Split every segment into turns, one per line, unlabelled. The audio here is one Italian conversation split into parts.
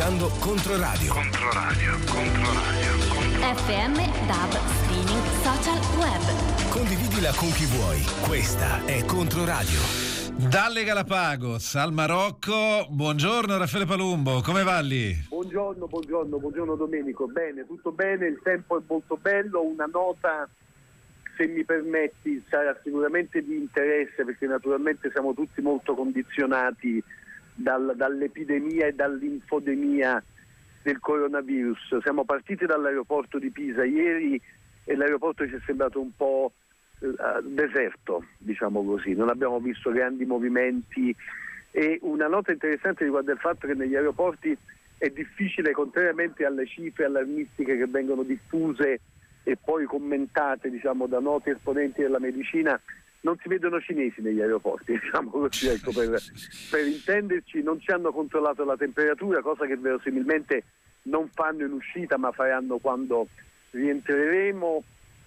ascoltando Controradio.
FM, DAB, streaming, social, web.
Condividila con chi vuoi. Questa è Controradio.
Dalle Galapagos al Marocco, buongiorno Raffaele Palumbo, come va lì?
Buongiorno Domenico, bene, tutto bene, il tempo è molto bello, una nota, se mi permetti, sarà sicuramente di interesse perché naturalmente siamo tutti molto condizionati dall'epidemia e dall'infodemia del coronavirus. Siamo partiti dall'aeroporto di Pisa ieri e l'aeroporto ci è sembrato un po' deserto, diciamo così, non abbiamo visto grandi movimenti e una nota interessante riguarda il fatto che negli aeroporti è difficile, contrariamente alle cifre allarmistiche che vengono diffuse e poi commentate, diciamo, da noti esponenti della medicina, non si vedono cinesi negli aeroporti, diciamo così, ecco, per intenderci. Non ci hanno controllato la temperatura, cosa che verosimilmente non fanno in uscita ma faranno quando rientreremo.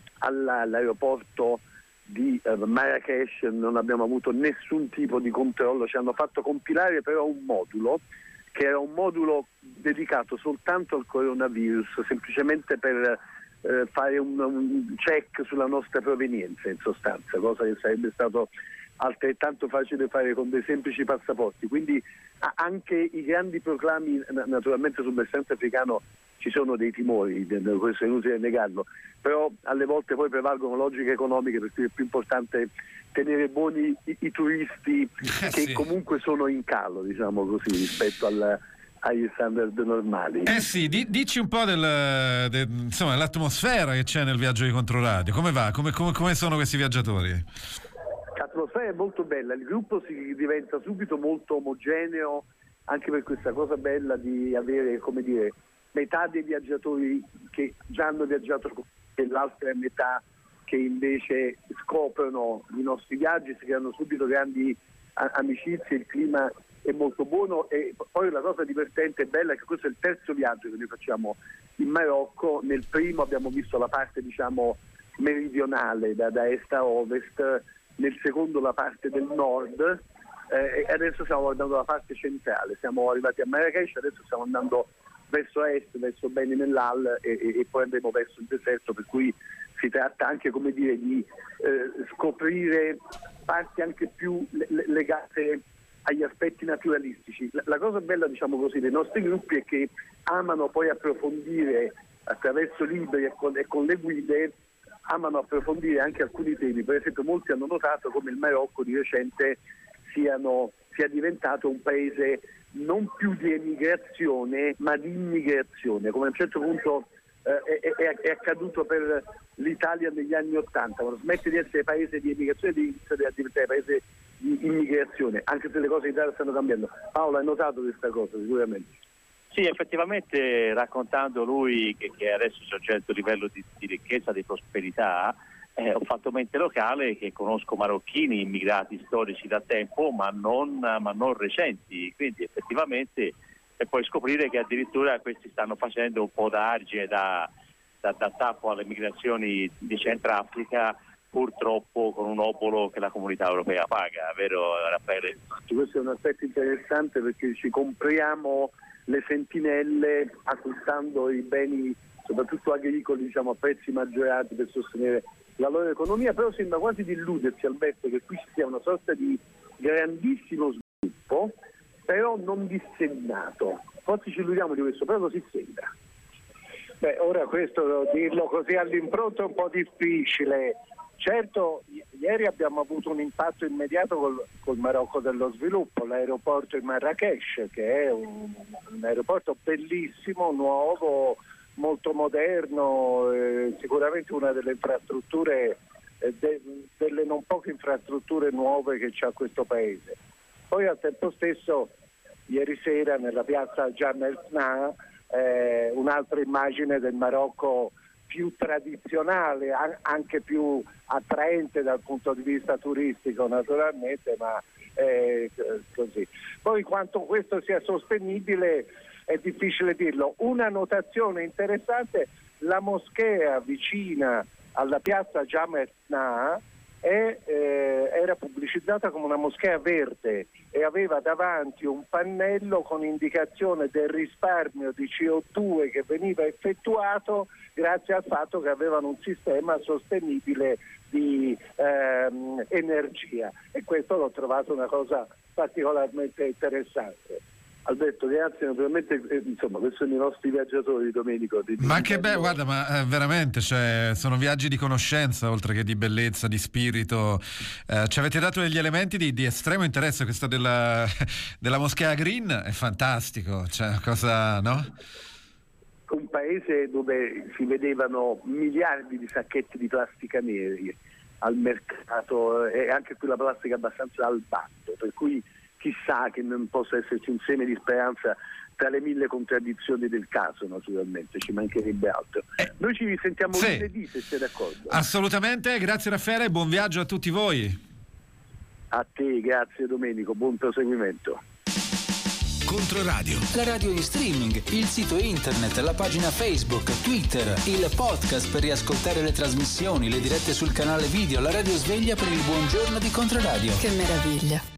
All'aeroporto di Marrakesh non abbiamo avuto nessun tipo di controllo, ci hanno fatto compilare però un modulo che era un modulo dedicato soltanto al coronavirus, semplicemente per fare un check sulla nostra provenienza, in sostanza, cosa che sarebbe stato altrettanto facile fare con dei semplici passaporti. Quindi anche i grandi proclami, naturalmente sul versante africano ci sono dei timori, questo è inutile negarlo, però alle volte poi prevalgono logiche economiche, per cui è più importante tenere buoni i turisti che
sì,
comunque sono in calo, diciamo così, rispetto agli standard normali.
Sì, dici un po' insomma, l'atmosfera che c'è nel viaggio di Controradio, come va? Come sono questi viaggiatori?
L'atmosfera è molto bella, il gruppo si diventa subito molto omogeneo, anche per questa cosa bella di avere, come dire, metà dei viaggiatori che già hanno viaggiato e l'altra metà che invece scoprono i nostri viaggi, si creano subito grandi amicizie, il clima è molto buono e poi la cosa divertente e bella è che questo è il terzo viaggio che noi facciamo in Marocco. Nel primo abbiamo visto la parte, diciamo, meridionale da est a ovest, nel secondo la parte del nord e adesso stiamo guardando la parte centrale. Siamo arrivati a Marrakesh, adesso stiamo andando verso est, verso Beni Mellal e poi andremo verso il deserto, per cui si tratta anche, come dire, di scoprire parti anche più legate agli aspetti naturalistici. La cosa bella, diciamo così, dei nostri gruppi è che amano poi approfondire attraverso libri e con le guide, amano approfondire anche alcuni temi. Per esempio molti hanno notato come il Marocco di recente sia diventato un paese non più di emigrazione ma di immigrazione, come a un certo punto è accaduto per l'Italia negli anni '80, quando smette di essere paese di emigrazione e di diventare paese di immigrazione, anche se le cose in Italia stanno cambiando. Paolo, hai notato questa cosa sicuramente?
Sì, effettivamente, raccontando lui che adesso c'è un certo livello di ricchezza, di prosperità, ho fatto mente locale che conosco marocchini immigrati storici da tempo ma non recenti, quindi effettivamente, e poi scoprire che addirittura questi stanno facendo un po' da argine, da tappo alle migrazioni di Centrafrica, purtroppo con un obolo che la comunità europea paga, vero Raffaele?
Questo è un aspetto interessante perché ci compriamo le sentinelle acquistando i beni soprattutto agricoli, diciamo, a prezzi maggiorati per sostenere la loro economia, però sembra quasi di illudersi, Alberto, che qui ci sia una sorta di grandissimo sviluppo, però non dissennato. Forse ci illudiamo di questo, però così sembra.
Beh, ora questo dirlo così all'impronto è un po' difficile. Certo, ieri abbiamo avuto un impatto immediato col Marocco dello sviluppo, l'aeroporto di Marrakesh, che è un aeroporto bellissimo, nuovo, molto moderno, sicuramente una delle infrastrutture, delle non poche infrastrutture nuove che c'ha questo paese. Poi al tempo stesso, ieri sera nella piazza Jemaa el-Fna, un'altra immagine del Marocco più tradizionale, anche più attraente dal punto di vista turistico naturalmente, ma così. Poi quanto questo sia sostenibile è difficile dirlo. Una notazione interessante: la moschea vicina alla piazza Jemaa el-Fna era pubblicizzata come una moschea verde e aveva davanti un pannello con indicazione del risparmio di CO2 che veniva effettuato grazie al fatto che avevano un sistema sostenibile di energia, e questo l'ho trovato una cosa particolarmente interessante. Alberto, grazie, naturalmente, insomma, questi sono i nostri viaggiatori, Domenico.
Ma che bello, guarda, ma veramente, cioè, sono viaggi di conoscenza, oltre che di bellezza, di spirito. Ci avete dato degli elementi di estremo interesse. Questa della Moschea Green è fantastico, cioè, cosa, no?
Un paese dove si vedevano miliardi di sacchetti di plastica neri al mercato, e anche quella plastica abbastanza al bando, per cui chissà che non possa esserci un seme di speranza tra le mille contraddizioni del caso, naturalmente, ci mancherebbe altro. Noi ci risentiamo lunedì, se sei d'accordo.
Assolutamente, grazie Raffaele e buon viaggio a tutti voi.
A te, grazie Domenico, buon proseguimento.
Controradio.
La radio in streaming, il sito internet, la pagina Facebook, Twitter, il podcast per riascoltare le trasmissioni, le dirette sul canale video, la radio sveglia per il buongiorno di Controradio.
Che meraviglia.